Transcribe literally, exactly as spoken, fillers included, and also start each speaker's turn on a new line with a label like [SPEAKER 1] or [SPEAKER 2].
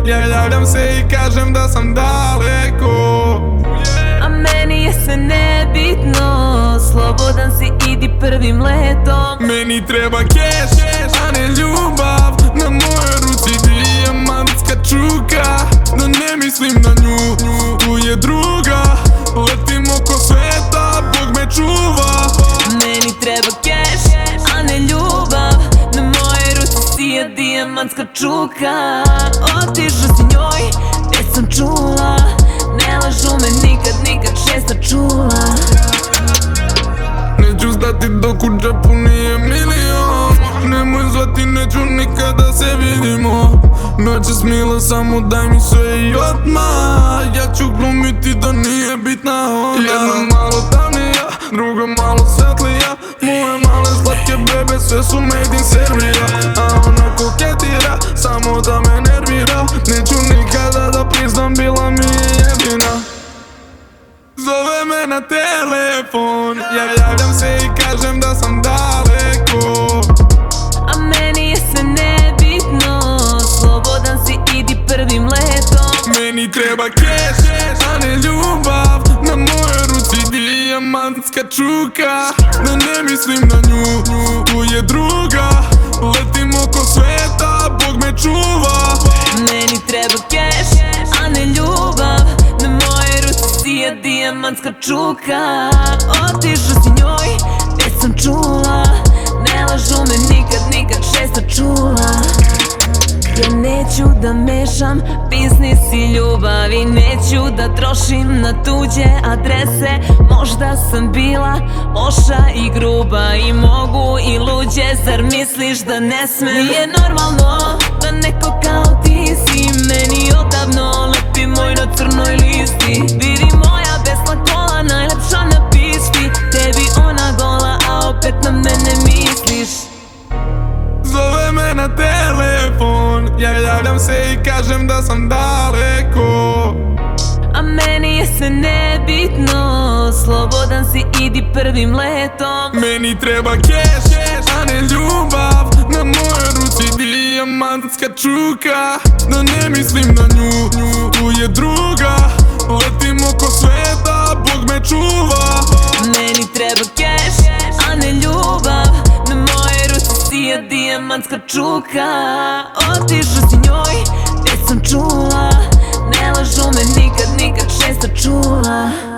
[SPEAKER 1] Ja javljam se i kažem da sam daleko.
[SPEAKER 2] A meni je sve nebitno, slobodan si, idi prvim letom.
[SPEAKER 1] Meni treba keš, a ne ljubav. Na mojoj ruci dijamantska čuka. Da ne mislim na nju, tu je druga. Letim oko sveta, Bog me čuva.
[SPEAKER 2] Meni treba keš, a ne ljubav. Na mojoj ruci sija dijamantska čuka. Otišao si njoj, već sam čula. Ne lažu me nikad, nikad često čula.
[SPEAKER 1] Neću stati dok u džepu nije milion. Nemoj zvati, neću nikada se vidimo. Noćas mila, samo daj mi sve i odmah. Ja ću glumiti da nije bitna onda. Jedna malo tamnija, druga malo svetlija. Moje male slatke bebe, sve su made in Serbia. A ona koketira, samo da me nervira. Neću nikada da priznam, bila mi je jedina. Zove me na telefon, ja javljam se i kažem da sam daleko.
[SPEAKER 2] A meni je sve nebitno, slobodan si, idi prvim letom.
[SPEAKER 1] Meni treba keš, a ne ljubav. Na mojoj ruci dijamantska čuka. Da ne mislim na nju, tu je druga. Letim oko sveta, Bog me čuva.
[SPEAKER 2] Meni treba keš, a ne ljubav. Na mojoj ruci sija dijamantska čuka. Otišao si njoj, već sam čula. Ne lažu me nikad, nikad često čula. Ja neću da mešam biznis i ljubav. I neću da trošim na tuđe adrese. Možda sam bila loša i gruba i mogu i luđe. Zar misliš da ne smem? Nije normalno da neko kao ti si meni odavno lepi moj na crnoj listi. Vidi moja besna kola, najlepša na pisti. Tebi ona gola, a opet na mene misliš.
[SPEAKER 1] Zove me na telefon, ja javljam se i kažem da sam daleko.
[SPEAKER 2] A meni je sve nebitno, slobodan si, idi prvim letom.
[SPEAKER 1] Meni treba keš, a ne ljubav. Na mojoj ruci dijamantska čuka. Da ne mislim na nju, tu je druga. Letim oko sveta, Bog me čuva.
[SPEAKER 2] Meni treba keš, a ne ljubav. Na mojoj ruci sija dijamantska čuka. Otišao si njoj, već sam čula. Ne lažu me nikad, nikad često čula.